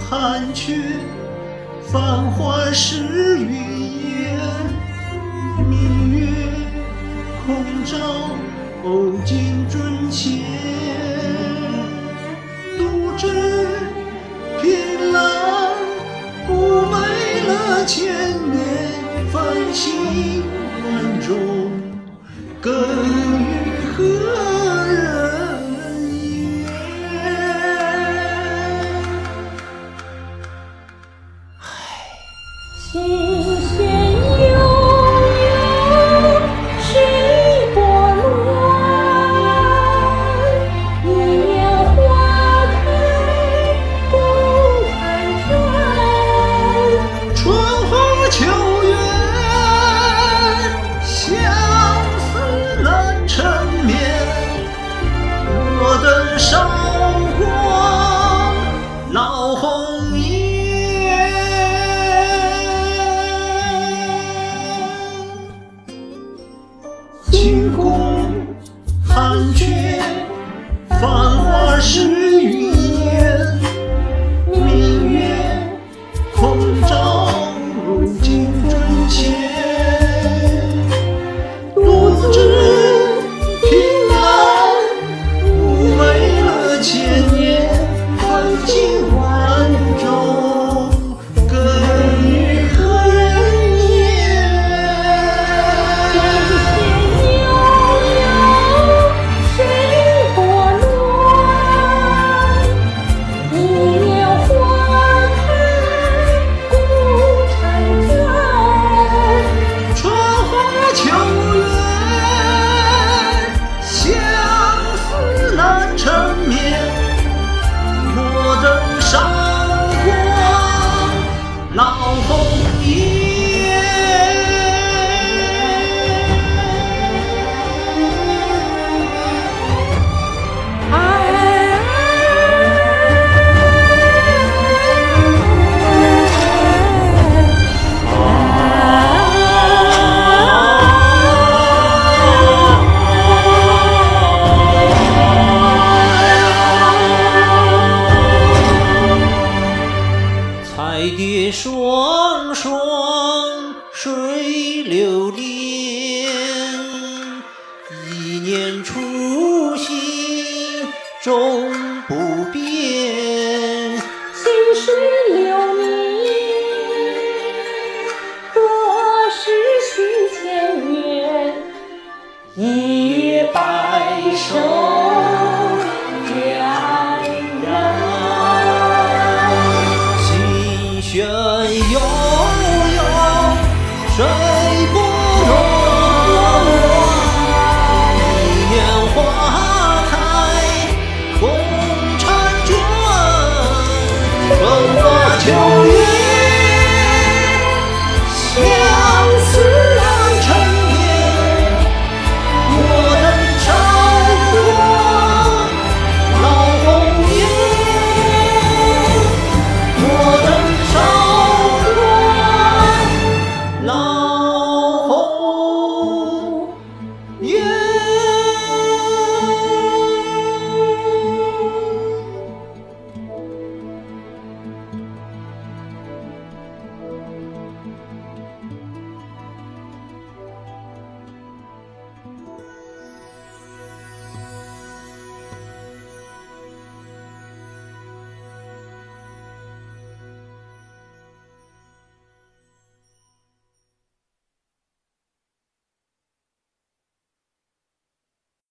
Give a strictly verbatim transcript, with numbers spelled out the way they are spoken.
寒雀，繁花事云烟。明月空照欧襟樽前，独知凭栏不美了千年。繁星万种，更与何人言？ 琴弦悠悠，水波乱。一年花开共婵娟。 春花秋月，相思难成眠。我等韶光老红颜。清宫寒雀，繁花事云烟。明月空照欧襟樽前，独知凭栏不美了千年。繁星万种，更与何人言？韶光老红颜。彩蝶双双水流连，一念初心终不变。 心事流年，多是续前缘。一月白首两人。 弦悠悠，水波乱。一年花开共婵娟。春花秋月。